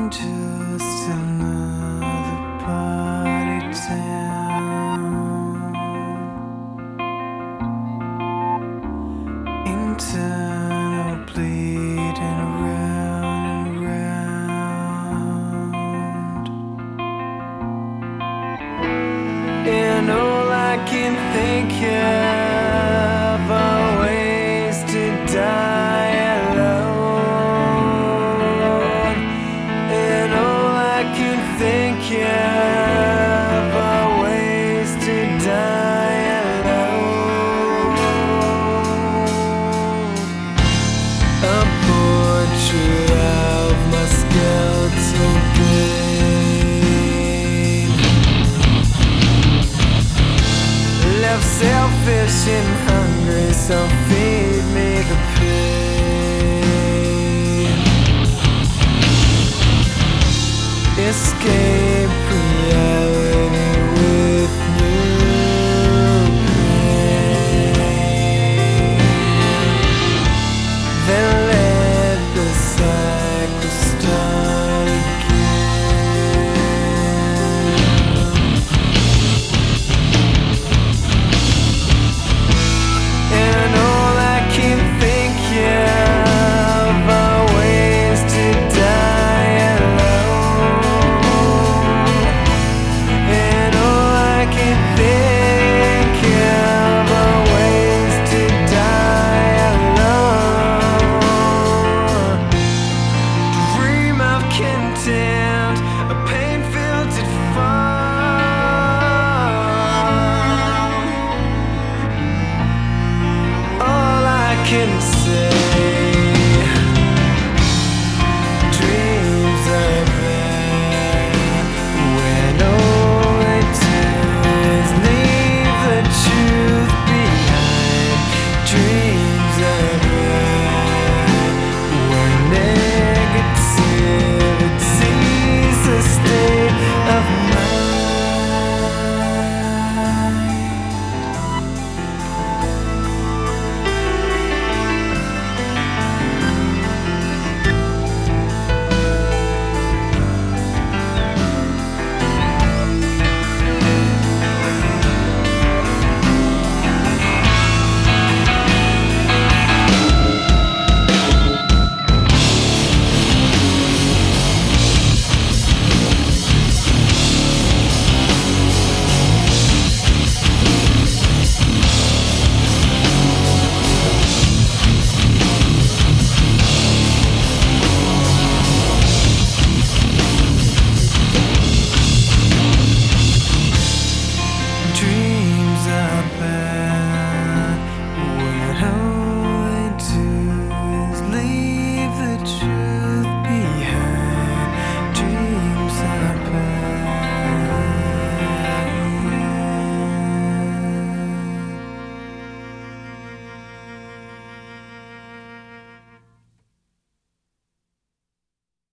just another party town. Internal bleeding around and around. And all I can think of are ways to die alone. And all I can think of are ways to die alone. A portrait of my skeletal brain, left selfish and hungry, so feed me the pain. Escape reality with new pain. Then let the cycle start again. And all I can think of are ways to die alone. And all I can think of are ways to die alone. Dream of contempt, a pain-filled farm. All I can say, dreams are bad when all they do is leave the truth behind. Dreams are bad when negativity's a state of mind. Dreams are bad when